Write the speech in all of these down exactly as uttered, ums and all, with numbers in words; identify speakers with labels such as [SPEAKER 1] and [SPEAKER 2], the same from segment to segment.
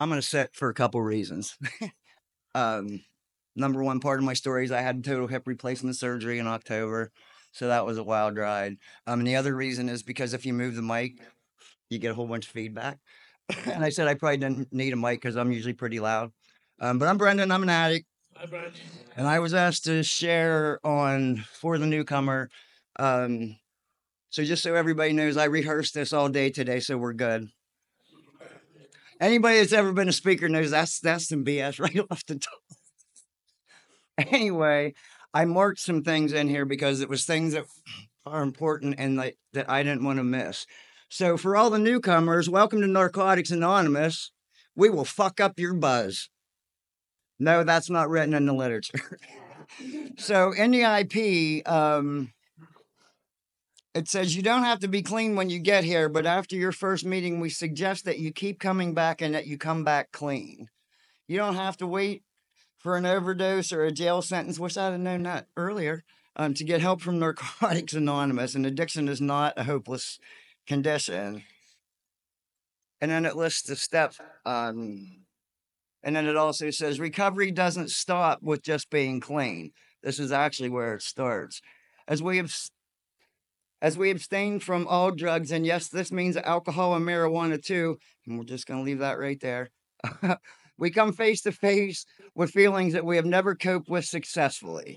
[SPEAKER 1] I'm going to sit for a couple reasons. um, number one part of my story is I had total hip replacement surgery in October. So that was a wild ride. Um, and the other reason is because if you move the mic, you get a whole bunch of feedback. And I said I probably didn't need a mic because I'm usually pretty loud. Um, but I'm Brendan. I'm an addict.
[SPEAKER 2] Hi, Brendan.
[SPEAKER 1] And I was asked to share on For the Newcomer. Um, so just so everybody knows, I rehearsed this all day today, so we're good. Anybody that's ever been a speaker knows that's that's some B S right off the top. Anyway, I marked some things in here because it was things that are important and like that I didn't want to miss. So for all the newcomers, welcome to Narcotics Anonymous. We will fuck up your buzz. No, that's not written in the literature. So in the I P, um, it says you don't have to be clean when you get here, but after your first meeting, we suggest that you keep coming back and that you come back clean. You don't have to wait for an overdose or a jail sentence. Wish I'd have known that earlier. Um, to get help from Narcotics Anonymous, and addiction is not a hopeless condition. And then it lists the steps. Um, and then it also says recovery doesn't stop with just being clean. This is actually where it starts. As we have As we abstain from all drugs, and yes, this means alcohol and marijuana too, and we're just going to leave that right there. We come face to face with feelings that we have never coped with successfully.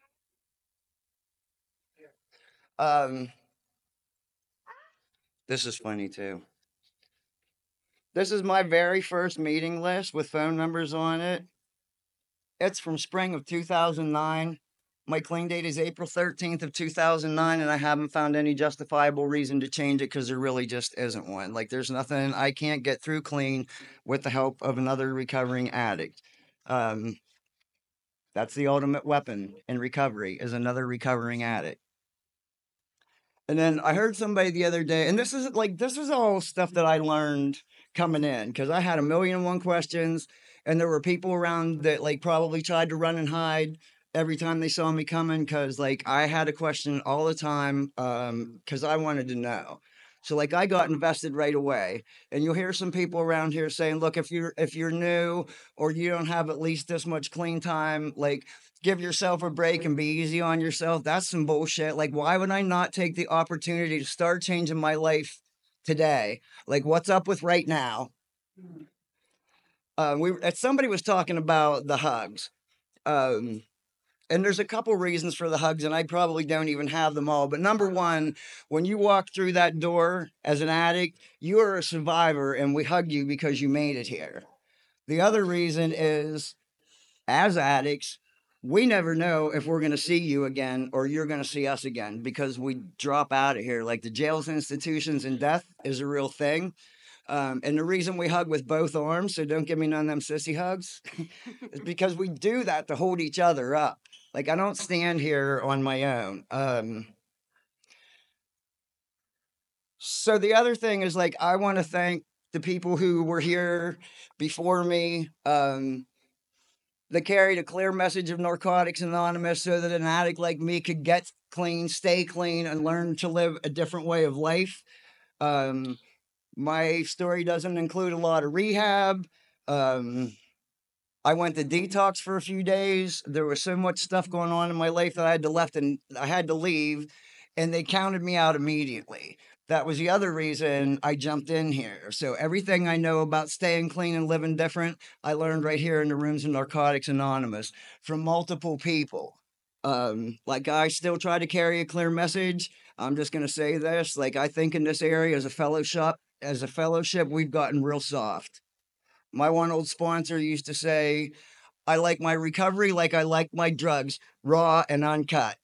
[SPEAKER 1] Um, this is funny too. This is my very first meeting list with phone numbers on it. It's from spring of two thousand nine. My clean date is April thirteenth of two thousand nine, and I haven't found any justifiable reason to change it because there really just isn't one. Like, there's nothing I can't get through clean with the help of another recovering addict. Um, that's the ultimate weapon in recovery, is another recovering addict. And then I heard somebody the other day, and this is like, this is all stuff that I learned coming in because I had a million and one questions, and there were people around that like probably tried to run and hide every time they saw me coming because like I had a question all the time um because I wanted to know. So like I got invested right away. And you'll hear some people around here saying, look, if you're if you're new or you don't have at least this much clean time, like give yourself a break and be easy on yourself. That's some bullshit. Like, why would I not take the opportunity to start changing my life today? Like, what's up with right now? Uh, we somebody was talking about the hugs. Um, and there's a couple reasons for the hugs, and I probably don't even have them all. But number one, when you walk through that door as an addict, you are a survivor, and we hug you because you made it here. The other reason is, as addicts, we never know if we're going to see you again or you're going to see us again because we drop out of here. Like the jails, institutions, and death is a real thing. Um, and the reason we hug with both arms, so don't give me none of them sissy hugs, is because we do that to hold each other up. Like, I don't stand here on my own. Um, so the other thing is, like, I want to thank the people who were here before me um, that carried a clear message of Narcotics Anonymous so that an addict like me could get clean, stay clean, and learn to live a different way of life. Um, my story doesn't include a lot of rehab. Um, I went to detox for a few days. There was so much stuff going on in my life that I had to left and I had to leave, and they counted me out immediately. That was the other reason I jumped in here. So everything I know about staying clean and living different, I learned right here in the rooms of Narcotics Anonymous from multiple people. Um, like I still try to carry a clear message. I'm just gonna say this: like I think in this area as a fellowship, as a fellowship, we've gotten real soft. My one old sponsor used to say, I like my recovery like I like my drugs, raw and uncut.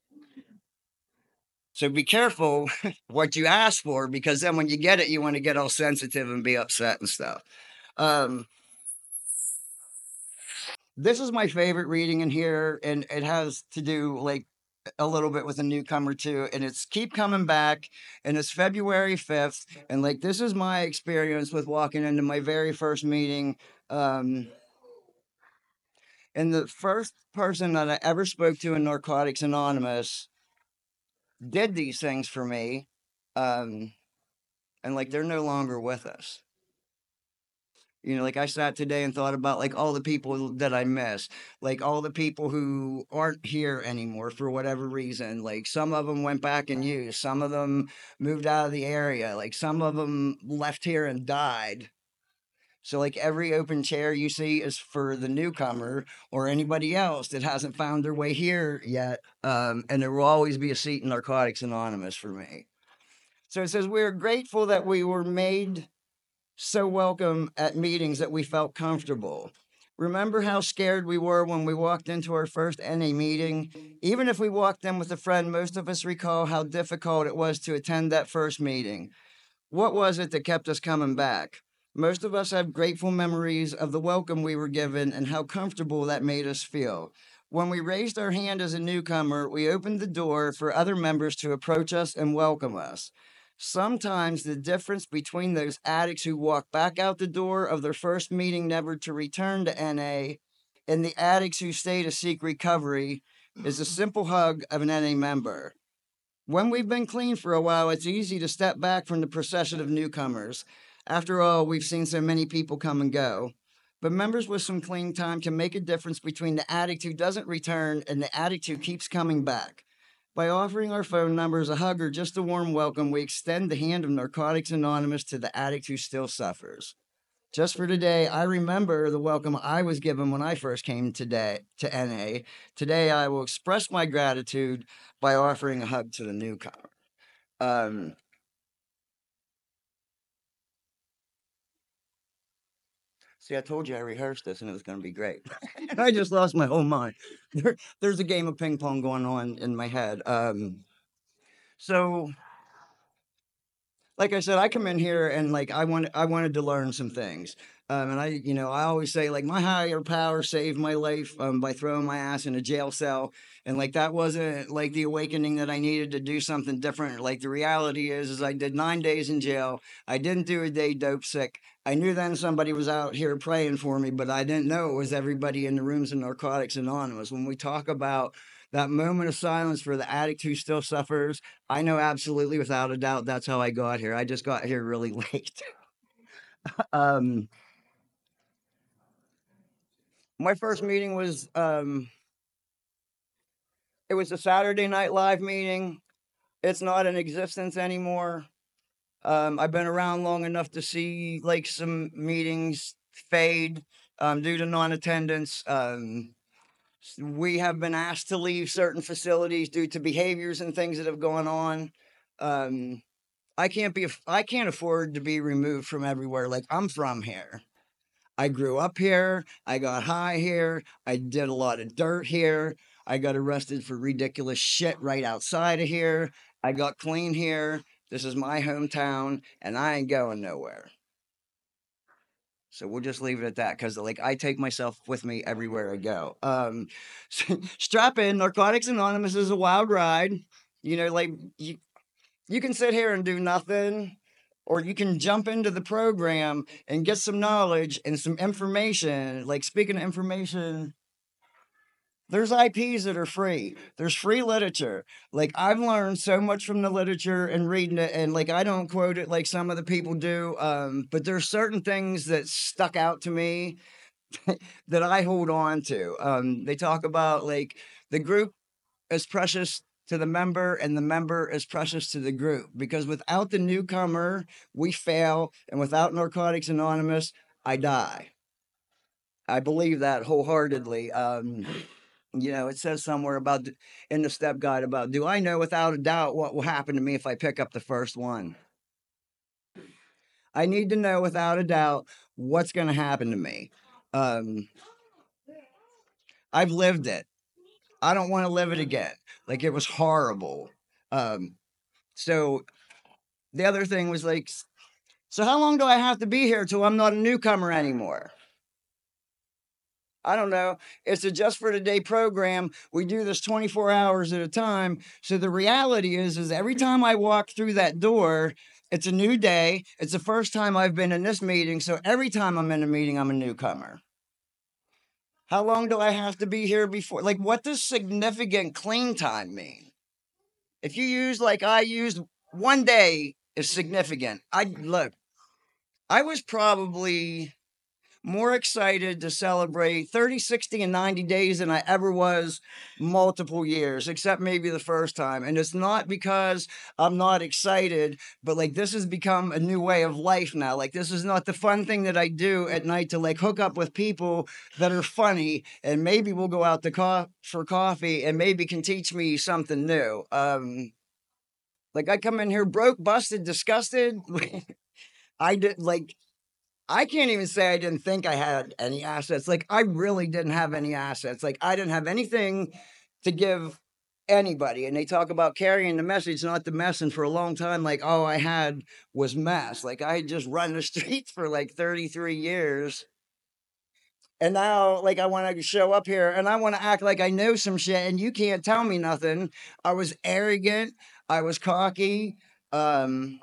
[SPEAKER 1] So be careful what you ask for, because then when you get it, you want to get all sensitive and be upset and stuff. Um, this is my favorite reading in here, and it has to do like a little bit with a newcomer too, and it's Keep Coming Back, and it's February fifth, and like this is my experience with walking into my very first meeting. Um, and the first person that I ever spoke to in Narcotics Anonymous did these things for me. Um, and like they're no longer with us. You know, like I sat today and thought about like all the people that I miss, like all the people who aren't here anymore for whatever reason. Like some of them went back and used, some of them moved out of the area, like some of them left here and died. So like every open chair you see is for the newcomer or anybody else that hasn't found their way here yet. Um, and there will always be a seat in Narcotics Anonymous for me. So it says, we're grateful that we were made so welcome at meetings that we felt comfortable. Remember how scared we were when we walked into our first N A meeting? Even if we walked in with a friend, most of us recall how difficult it was to attend that first meeting. What was it that kept us coming back? Most of us have grateful memories of the welcome we were given and how comfortable that made us feel. When we raised our hand as a newcomer, we opened the door for other members to approach us and welcome us. Sometimes the difference between those addicts who walk back out the door of their first meeting never to return to N A and the addicts who stay to seek recovery is a simple hug of an N A member. When we've been clean for a while, it's easy to step back from the procession of newcomers. After all, we've seen so many people come and go. But members with some clean time can make a difference between the addict who doesn't return and the addict who keeps coming back. By offering our phone numbers, a hug, or just a warm welcome, we extend the hand of Narcotics Anonymous to the addict who still suffers. Just for today, I remember the welcome I was given when I first came today to N A. Today, I will express my gratitude by offering a hug to the newcomer. Um, see, I told you I rehearsed this and it was going to be great. And I just lost my whole mind. There, there's a game of ping pong going on in my head. Um, so like I said, I come in here and like I want I wanted to learn some things. Um, and I, you know, I always say like my higher power saved my life um, by throwing my ass in a jail cell, and like that wasn't like the awakening that I needed to do something different. Like the reality is, is I did nine days in jail. I didn't do a day dope sick. I knew then somebody was out here praying for me, but I didn't know it was everybody in the rooms of Narcotics Anonymous. When we talk about that moment of silence for the addict who still suffers, I know absolutely without a doubt that's how I got here. I just got here really late. um, my first meeting was um, it was a Saturday Night Live meeting. It's not in existence anymore. Um, I've been around long enough to see like some meetings fade um, due to non-attendance. Um, we have been asked to leave certain facilities due to behaviors and things that have gone on. Um, I can't be, I can't afford to be removed from everywhere. Like I'm from here. I grew up here. I got high here. I did a lot of dirt here. I got arrested for ridiculous shit right outside of here. I got clean here. This is my hometown and I ain't going nowhere. So we'll just leave it at that because like I take myself with me everywhere I go. Um, strap in. Narcotics Anonymous is a wild ride. You know, like you, you can sit here and do nothing, or you can jump into the program and get some knowledge and some information. Like speaking of information, there's I Ps that are free. There's free literature. Like I've learned so much from the literature and reading it, and like I don't quote it like some of the people do. Um, but there's certain things that stuck out to me that I hold on to. Um, they talk about like the group is precious to the member and the member is precious to the group, because without the newcomer, we fail. And without Narcotics Anonymous, I die. I believe that wholeheartedly. Um, you know, it says somewhere about in the step guide about, do I know without a doubt what will happen to me if I pick up the first one? I need to know without a doubt what's going to happen to me. Um, I've lived it. I don't want to live it again. Like it was horrible. Um, so the other thing was like, so how long do I have to be here till I'm not a newcomer anymore? I don't know. It's a just for today program. We do this twenty-four hours at a time. So the reality is, is every time I walk through that door, it's a new day. It's the first time I've been in this meeting. So every time I'm in a meeting, I'm a newcomer. How long do I have to be here before? Like, what does significant clean time mean? If you use like I used, one day is significant. I look, I was probably more excited to celebrate thirty, sixty, and ninety days than I ever was multiple years, except maybe the first time. And it's not because I'm not excited, but like this has become a new way of life now. Like this is not the fun thing that I do at night to like hook up with people that are funny and maybe we'll go out to co- for coffee and maybe can teach me something new. Um, like I come in here broke, busted, disgusted. I did like I can't even say I didn't think I had any assets. Like, I really didn't have any assets. Like, I didn't have anything to give anybody. And they talk about carrying the message, not the mess. And for a long time, like, all I had was mess. Like, I had just run the streets for like thirty-three years. And now, like, I want to show up here and I want to act like I know some shit and you can't tell me nothing. I was arrogant. I was cocky. Um,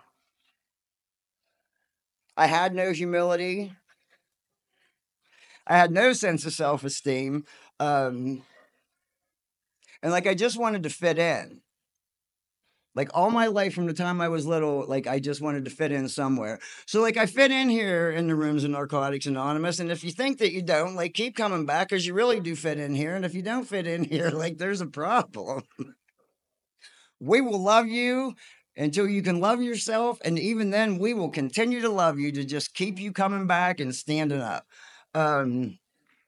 [SPEAKER 1] I had no humility. I had no sense of self esteem. Um, and like, I just wanted to fit in. Like, all my life from the time I was little, like, I just wanted to fit in somewhere. So, like, I fit in here in the rooms of Narcotics Anonymous. And if you think that you don't, like, keep coming back because you really do fit in here. And if you don't fit in here, like, there's a problem. We will love you until you can love yourself. And even then, we will continue to love you to just keep you coming back and standing up. Um,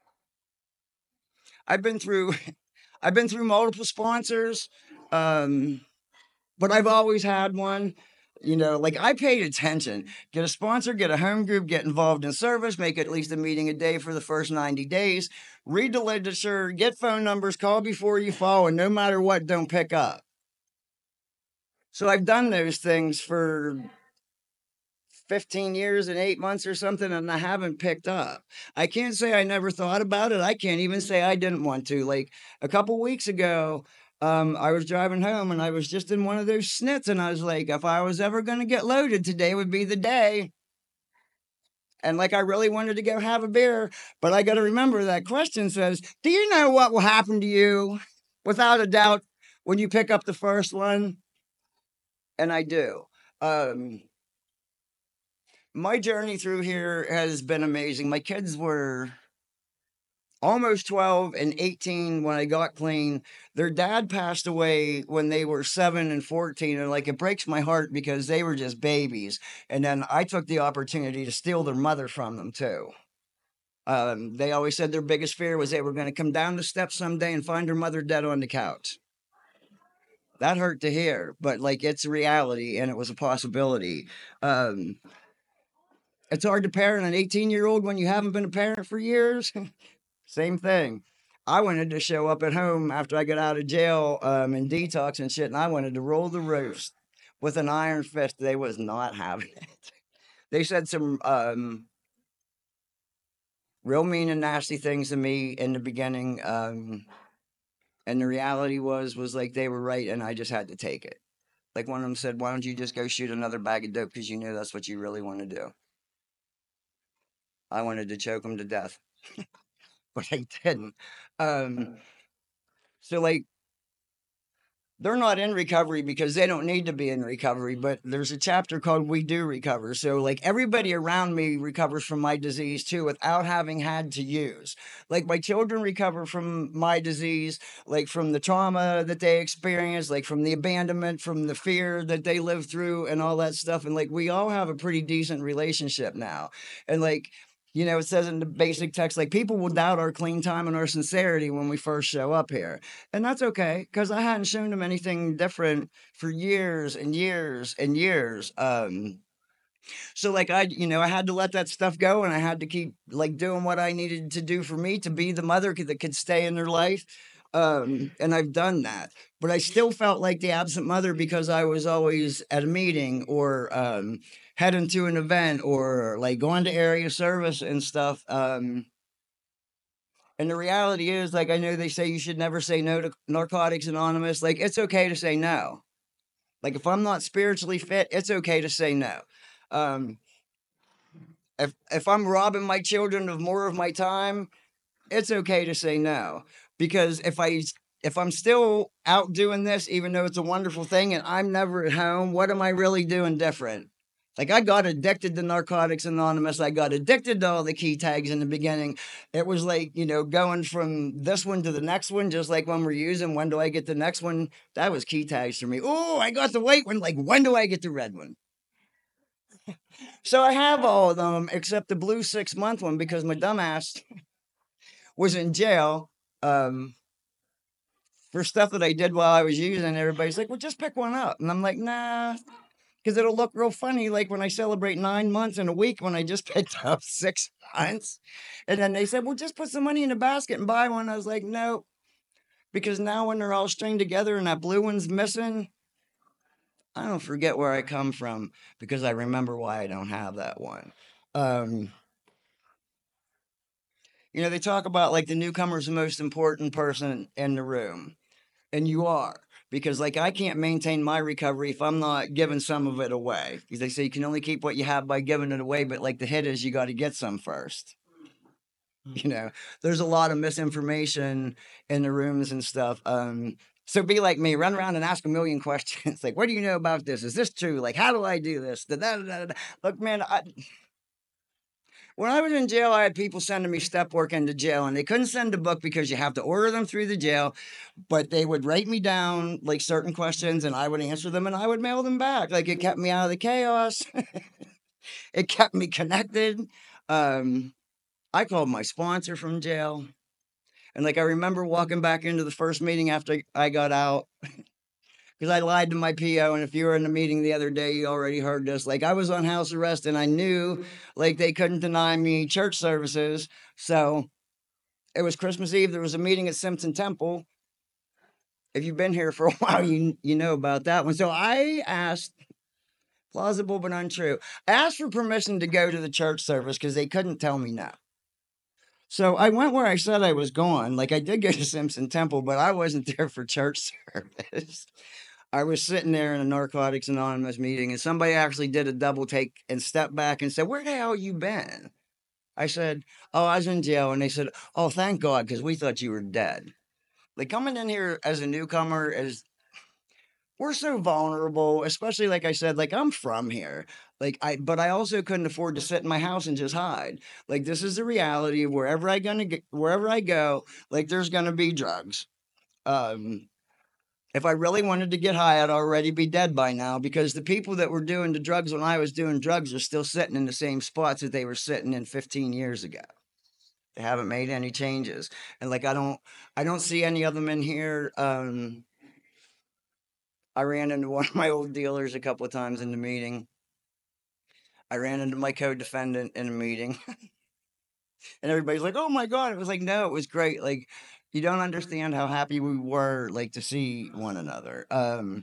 [SPEAKER 1] I've been through I've been through multiple sponsors, um, but I've always had one. You know, like I paid attention. Get a sponsor, get a home group, get involved in service, make at least a meeting a day for the first ninety days, read the literature, get phone numbers, call before you fall, and no matter what, don't pick up. So I've done those things for fifteen years and eight months or something, and I haven't picked up. I can't say I never thought about it. I can't even say I didn't want to. Like a couple weeks ago, um, I was driving home and I was just in one of those snits, and I was like, if I was ever going to get loaded, today would be the day. And like, I really wanted to go have a beer, but I got to remember that question says, do you know what will happen to you? Without a doubt, when you pick up the first one. And I do. Um, my journey through here has been amazing. My kids were almost twelve and eighteen when I got clean. Their dad passed away when they were seven and fourteen. And like, it breaks my heart because they were just babies. And then I took the opportunity to steal their mother from them too. Um, they always said their biggest fear was they were going to come down the steps someday and find their mother dead on the couch. That hurt to hear, but like, it's a reality and it was a possibility. Um, It's hard to parent an eighteen year old when you haven't been a parent for years. Same thing. I wanted to show up at home after I got out of jail um, and detox and shit, and I wanted to roll the roofs with an iron fist. They was not having it. They said some um, real mean and nasty things to me in the beginning, um, and the reality was was like they were right, and I just had to take it. Like one of them said, "Why don't you just go shoot another bag of dope because you know that's what you really want to do?" I wanted to choke them to death, but I didn't. Um, so like they're not in recovery because they don't need to be in recovery, but there's a chapter called We Do Recover. So like everybody around me recovers from my disease too without having had to use. Like my children recover from my disease, like from the trauma that they experienced, like from the abandonment, from the fear that they lived through and all that stuff. And like we all have a pretty decent relationship now. And like you know, it says in the basic text, like people will doubt our clean time and our sincerity when we first show up here. And that's okay, because I hadn't shown them anything different for years and years and years. Um, so like I, you know, I had to let that stuff go and I had to keep like doing what I needed to do for me to be the mother that could stay in their life. Um, and I've done that, but I still felt like the absent mother because I was always at a meeting or, um, heading to an event or like going to area service and stuff. Um, and the reality is, like, I know they say you should never say no to Narcotics Anonymous. Like, it's okay to say no. Like, if I'm not spiritually fit, it's okay to say no. Um, if if I'm robbing my children of more of my time, it's okay to say no. Because if I if I'm still out doing this, even though it's a wonderful thing, and I'm never at home, what am I really doing different? Like, I got addicted to Narcotics Anonymous. I got addicted to all the key tags in the beginning. It was like, you know, going from this one to the next one, just like when we're using, when do I get the next one? That was key tags for me. Oh, I got the white one. Like, when do I get the red one? So I have all of them except the blue six month one because my dumbass was in jail um, for stuff that I did while I was using. Everybody's like, well, just pick one up. And I'm like, nah, because it'll look real funny like when I celebrate nine months in a week when I just picked up six months. And then they said, well, just put some money in a basket and buy one. I was like, no, because now when they're all stringed together and that blue one's missing, I don't forget where I come from because I remember why I don't have that one. Um, you know, they talk about like the newcomer's the most important person in the room, and you are. Because like I can't maintain my recovery if I'm not giving some of it away. Because they say you can only keep what you have by giving it away, but like the hit is you got to get some first. You know, there's a lot of misinformation in the rooms and stuff. Um, so be like me, run around and ask a million questions. Like, what do you know about this? Is this true? Like, how do I do this? Da, da, da, da. Look, man, I, when I was in jail, I had people sending me step work into jail, and they couldn't send a book because you have to order them through the jail. But they would write me down like certain questions, and I would answer them, and I would mail them back. Like it kept me out of the chaos. It kept me connected. Um, I called my sponsor from jail, and like I remember walking back into the first meeting after I got out. Because I lied to my P O, and if you were in the meeting the other day, you already heard this. Like, I was on house arrest, and I knew, like, they couldn't deny me church services. So, it was Christmas Eve. There was a meeting at Simpson Temple. If you've been here for a while, you, you know about that one. So, I asked, plausible but untrue, I asked for permission to go to the church service because they couldn't tell me no. So, I went where I said I was going. Like, I did go to Simpson Temple, but I wasn't there for church service. I was sitting there in a Narcotics Anonymous meeting, and somebody actually did a double take and stepped back and said, where the hell you been? I said, oh, I was in jail. And they said, oh, thank God, because we thought you were dead. Like, coming in here as a newcomer, is we're so vulnerable, especially like I said, like I'm from here. Like I, but I also couldn't afford to sit in my house and just hide. Like this is the reality. Wherever I gonna get, wherever I go, like there's gonna be drugs. Um, If I really wanted to get high, I'd already be dead by now because the people that were doing the drugs when I was doing drugs are still sitting in the same spots that they were sitting in fifteen years ago. They haven't made any changes. And like I don't I don't see any of them in here. Um I ran into one of my old dealers a couple of times in the meeting. I ran into my co-defendant in a meeting. And everybody's like, "Oh my God." It was like, "No, it was great." Like you don't understand how happy we were like to see one another. Um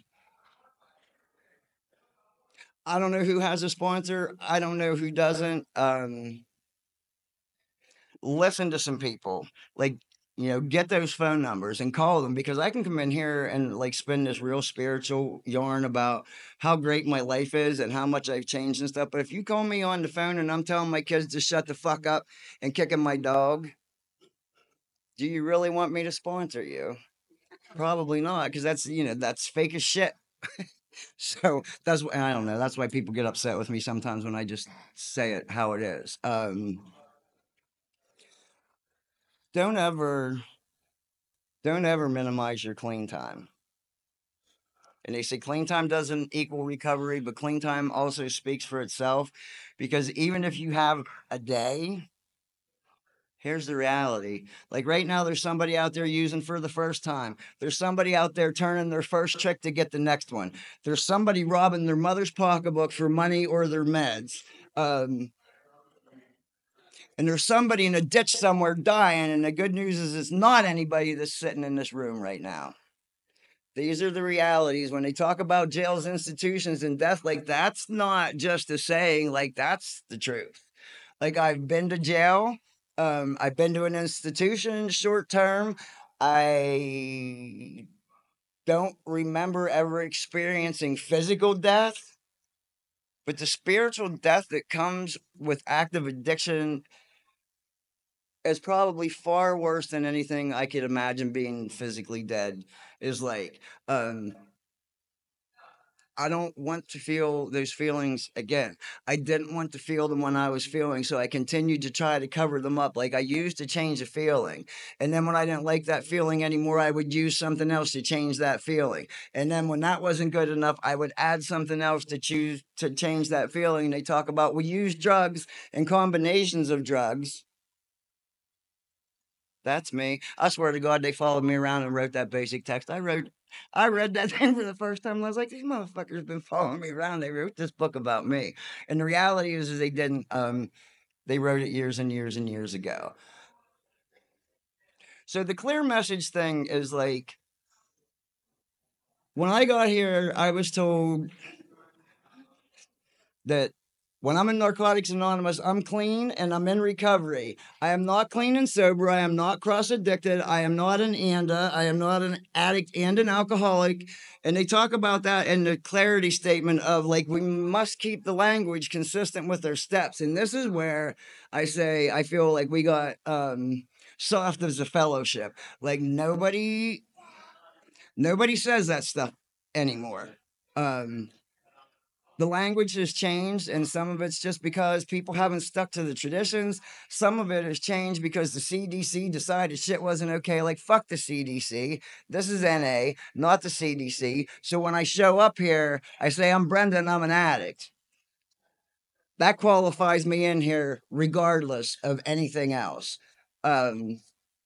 [SPEAKER 1] I don't know who has a sponsor. I don't know who doesn't. Um, listen to some people. Like, you know, get those phone numbers and call them because I can come in here and like spin this real spiritual yarn about how great my life is and how much I've changed and stuff. But if you call me on the phone and I'm telling my kids to shut the fuck up and kicking my dog, do you really want me to sponsor you? Probably not, because that's, you know, that's fake as shit. So that's why I don't know. That's why people get upset with me sometimes when I just say it how it is. Um, don't ever, don't ever minimize your clean time. And they say clean time doesn't equal recovery, but clean time also speaks for itself. Because even if you have a day, here's the reality. Like right now, there's somebody out there using for the first time. There's somebody out there turning their first trick to get the next one. There's somebody robbing their mother's pocketbook for money or their meds. Um, and there's somebody in a ditch somewhere dying. And the good news is it's not anybody that's sitting in this room right now. These are the realities. When they talk about jails, institutions, and death, like that's not just a saying, like that's the truth. Like I've been to jail. Um, I've been to an institution short term. I don't remember ever experiencing physical death, but the spiritual death that comes with active addiction is probably far worse than anything I could imagine being physically dead is like. Um, I don't want to feel those feelings again. I didn't want to feel them when I was feeling, so I continued to try to cover them up. Like I used to change a feeling. And then when I didn't like that feeling anymore, I would use something else to change that feeling. And then when that wasn't good enough, I would add something else to choose to change that feeling. They talk about we use drugs and combinations of drugs. That's me. I swear to God, they followed me around and wrote that basic text. I wrote, I read that thing for the first time. And I was like, these motherfuckers been following me around. They wrote this book about me. And the reality is, is they didn't. Um, they wrote it years and years and years ago. So the clear message thing is like, when I got here, I was told that when I'm in Narcotics Anonymous, I'm clean and I'm in recovery. I am not clean and sober. I am not cross addicted. I am not an A N D A. I am not an addict and an alcoholic. And they talk about that in the clarity statement of like, we must keep the language consistent with their steps. And this is where I say, I feel like we got um, soft as a fellowship. Like nobody, nobody says that stuff anymore. Um, the language has changed, and some of it's just because people haven't stuck to the traditions. Some of it has changed because the C D C decided shit wasn't okay. Like, fuck the C D C. This is N A, not the C D C. So when I show up here, I say, I'm Brenda and I'm an addict. That qualifies me in here regardless of anything else. Um,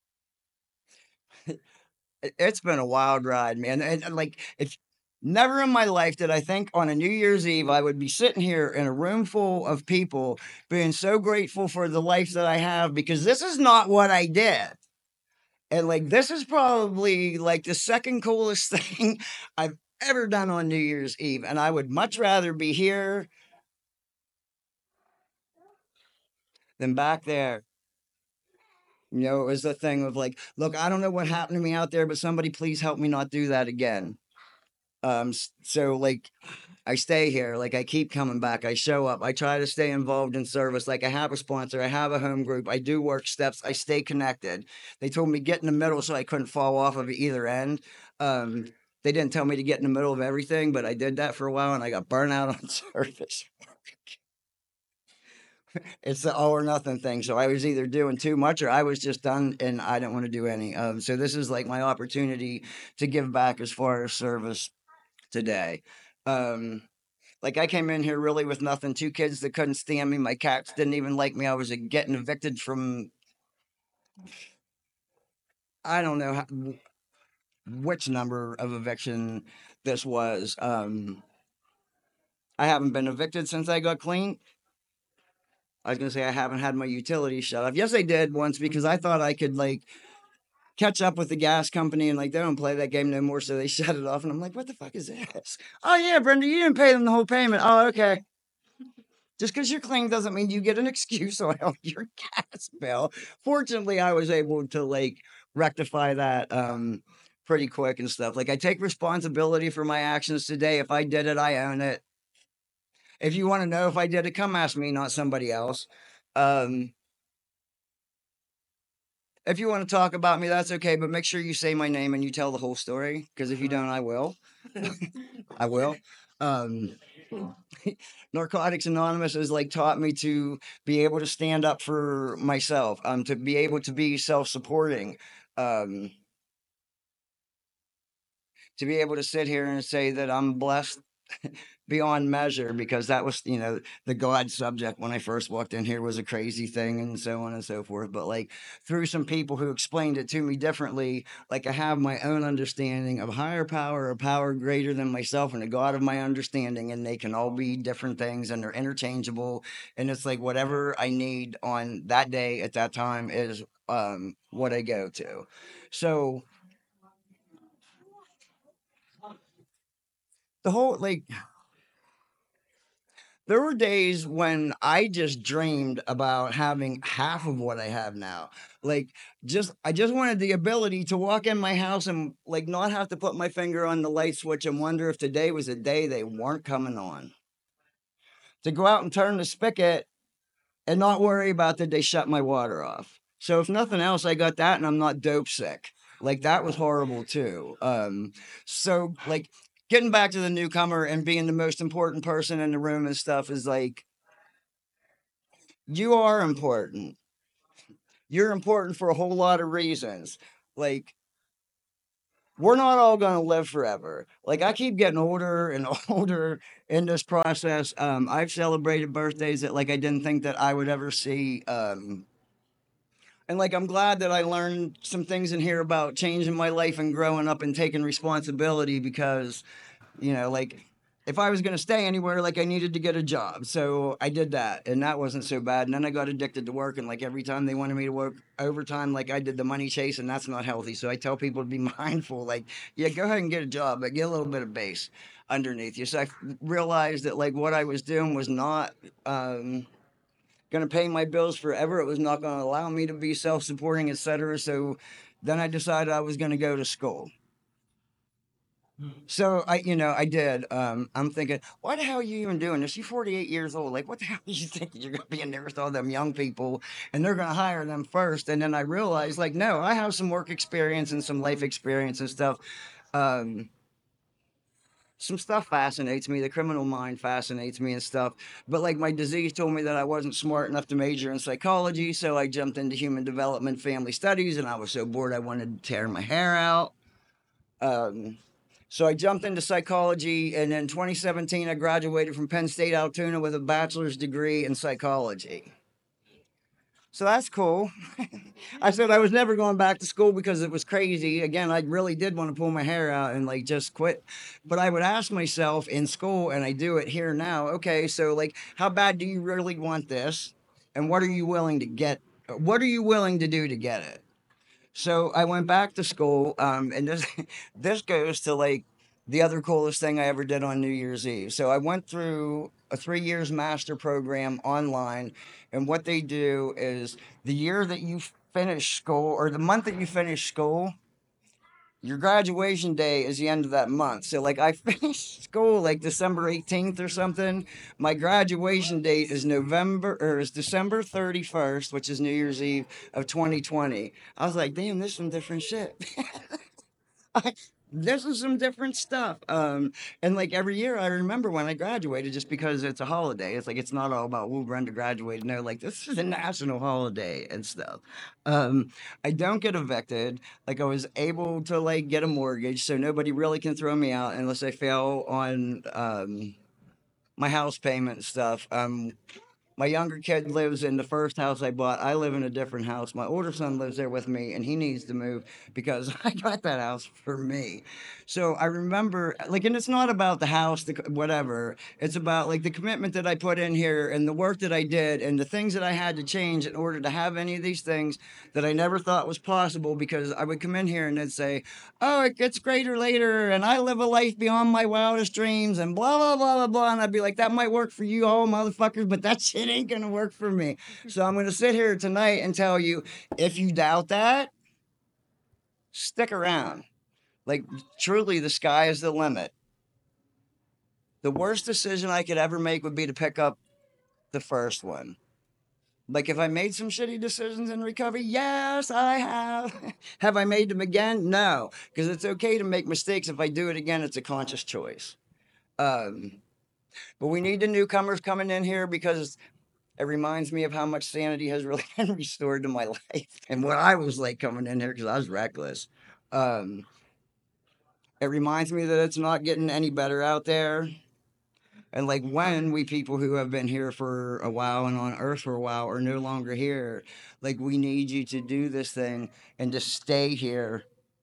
[SPEAKER 1] it's been a wild ride, man. And, and like, it's never in my life did I think on a New Year's Eve I would be sitting here in a room full of people being so grateful for the life that I have, because this is not what I did. And like, this is probably like the second coolest thing I've ever done on New Year's Eve. And I would much rather be here than back there. You know, it was the thing of like, look, I don't know what happened to me out there, but somebody please help me not do that again. Um, so like, I stay here, like I keep coming back. I show up. I try to stay involved in service. Like I have a sponsor. I have a home group. I do work steps. I stay connected. They told me get in the middle so I couldn't fall off of either end. Um, they didn't tell me to get in the middle of everything, but I did that for a while and I got burnt out on service. It's the all or nothing thing. So I was either doing too much or I was just done and I didn't want to do any. Um, so this is like my opportunity to give back as far as service today. Um, like I came in here really with nothing. Two kids that couldn't stand me. My cats didn't even like me. I was uh, getting evicted from, I don't know how, which number of eviction this was. Um, I haven't been evicted since I got clean. I was gonna say I haven't had my utilities shut off. Yes, I did once because I thought I could like catch up with the gas company and like they don't play that game no more, so they shut it off. And I'm like, what the fuck is this? Oh yeah, Brenda, you didn't pay them the whole payment. Oh, okay. Just because you're clean doesn't mean you get an excuse on your gas bill. Fortunately, I was able to like rectify that um, pretty quick and stuff. Like I take responsibility for my actions today. If I did it, I own it. If you want to know if I did it, come ask me, not somebody else. Um, if you want to talk about me, that's okay. But make sure you say my name and you tell the whole story. Because if you don't, I will. I will. Um, Narcotics Anonymous has like taught me to be able to stand up for myself, um, to be able to be self-supporting, um, to be able to sit here and say that I'm blessed beyond measure, because that was, you know, the God subject when I first walked in here was a crazy thing and so on and so forth. But like through some people who explained it to me differently, like I have my own understanding of higher power, a power greater than myself, and a God of my understanding, and they can all be different things and they're interchangeable. And it's like whatever I need on that day at that time is um, what I go to. So the whole like there were days when I just dreamed about having half of what I have now. Like just I just wanted the ability to walk in my house and like not have to put my finger on the light switch and wonder if today was a day they weren't coming on. To go out and turn the spigot and not worry about did they shut my water off. So if nothing else, I got that and I'm not dope sick. Like that was horrible too. Um so like getting back to the newcomer and being the most important person in the room and stuff is like, you are important. You're important for a whole lot of reasons. Like, we're not all going to live forever. Like, I keep getting older and older in this process. Um, I've celebrated birthdays that like I didn't think that I would ever see. Um, and like I'm glad that I learned some things in here about changing my life and growing up and taking responsibility because, you know, like if I was going to stay anywhere, like I needed to get a job. So I did that and that wasn't so bad. And then I got addicted to work. And like every time they wanted me to work overtime, like I did the money chase and that's not healthy. So I tell people to be mindful, like, yeah, go ahead and get a job, but get a little bit of base underneath you. So I realized that like what I was doing was not, um, going to pay my bills forever. It was not going to allow me to be self-supporting, et cetera. So then I decided I was going to go to school. So I, you know, I did. Um, I'm thinking, why the hell are you even doing this? You're forty-eight years old. Like, what the hell do you think you're going to be in there with all them young people, and they're going to hire them first? And then I realized, like, no, I have some work experience and some life experience and stuff. Um, some stuff fascinates me. The criminal mind fascinates me and stuff. But like my disease told me that I wasn't smart enough to major in psychology, so I jumped into human development, family studies, and I was so bored I wanted to tear my hair out. Um, so I jumped into psychology, and in twenty seventeen, I graduated from Penn State Altoona with a bachelor's degree in psychology. So that's cool. I said I was never going back to school because it was crazy. Again, I really did want to pull my hair out and like just quit. But I would ask myself in school, and I do it here now, okay, so like, how bad do you really want this? And what are you willing to get? What are you willing to do to get it? So I went back to school, um, and this this goes to like the other coolest thing I ever did on New Year's Eve. So I went through a three years master program online, and what they do is the year that you finish school or the month that you finish school, your graduation day is the end of that month. So like I finished school like December eighteenth or something. My graduation date is November or is December thirty-first, which is New Year's Eve of twenty twenty. I was like, damn, this is some different shit. I, this is some different stuff. Um, and like every year, I remember when I graduated, just because it's a holiday. It's like it's not all about "Ooh, Brenda graduated." No, like this is a national holiday and stuff. Um, I don't get evicted. Like I was able to like get a mortgage, so nobody really can throw me out unless I fail on um, my house payment and stuff. Um, my younger kid lives in the first house I bought. I live in a different house. My older son lives there with me, and he needs to move because I got that house for me. So I remember, like, and it's not about the house, the whatever. It's about like the commitment that I put in here and the work that I did and the things that I had to change in order to have any of these things that I never thought was possible. Because I would come in here and they'd say, "Oh, it gets greater later, and I live a life beyond my wildest dreams," and blah blah blah blah blah. And I'd be like, "That might work for you all motherfuckers, but that shit ain't gonna work for me." So I'm gonna sit here tonight and tell you, if you doubt that, stick around. Like truly, the sky is the limit. The worst decision I could ever make would be to pick up the first one. Like if I made some shitty decisions in recovery, yes, I have. Have I made them again? No, because it's okay to make mistakes. If I do it again, it's a conscious choice. Um, but we need the newcomers coming in here because it reminds me of how much sanity has really been restored to my life and what I was like coming in here because I was reckless. Um, it reminds me that it's not getting any better out there. And like when we people who have been here for a while and on earth for a while are no longer here, like we need you to do this thing and to stay here.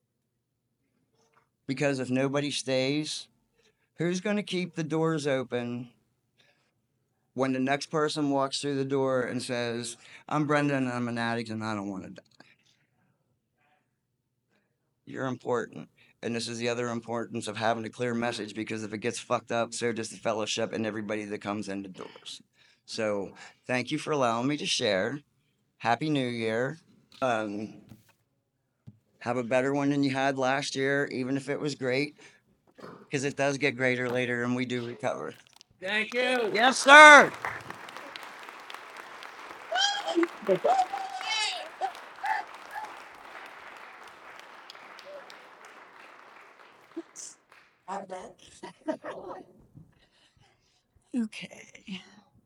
[SPEAKER 1] Because if nobody stays, who's going to keep the doors open when the next person walks through the door and says, "I'm Brenda and I'm an addict and I don't want to die"? You're important. And this is the other importance of having a clear message, because if it gets fucked up, so does the fellowship and everybody that comes in the doors. So thank you for allowing me to share. Happy New Year. Um, have a better one than you had last year, even if it was great, because it does get greater later and we do recover.
[SPEAKER 2] Thank you.
[SPEAKER 1] Yes, sir.
[SPEAKER 2] Okay.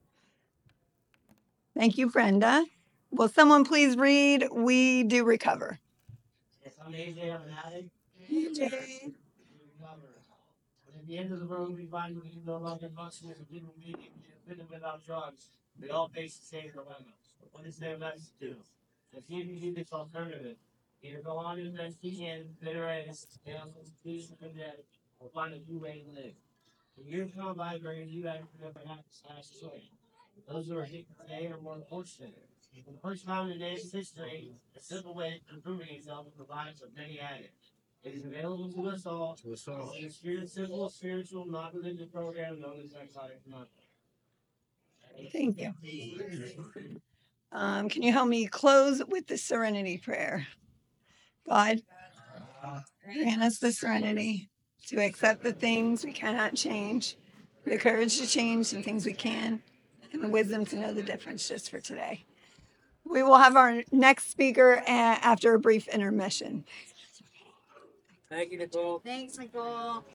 [SPEAKER 2] Thank you, Brenda. Will someone please read We Do Recover?
[SPEAKER 3] Yes, I'm A J. I'm an addict.
[SPEAKER 2] A J.
[SPEAKER 3] Recover. At the end of the road, we find we can no longer function as a human being, living without drugs. We all face the same dilemma. What is there left to do? If you can do this alternative, either go on and best you can, bitter as, fail, conclusion, and death, or find a new way to live. The years gone by, bringing you back to never have to slash joy. Those who are hit today are more fortunate. For the first time in today's history, a simple way of improving yourself in the lives of many addicts. It is available to us all. To us all. In a spirit, simple, spiritual, not religious program known as Narcotics Anonymous.
[SPEAKER 2] Thank you. Um, can you help me close with the serenity prayer? God, grant us the serenity to accept the things we cannot change, the courage to change the things we can, and the wisdom to know the difference just for today. We will have our next speaker a- after a brief intermission.
[SPEAKER 3] Thank you, Nicole.
[SPEAKER 2] Thanks, Nicole.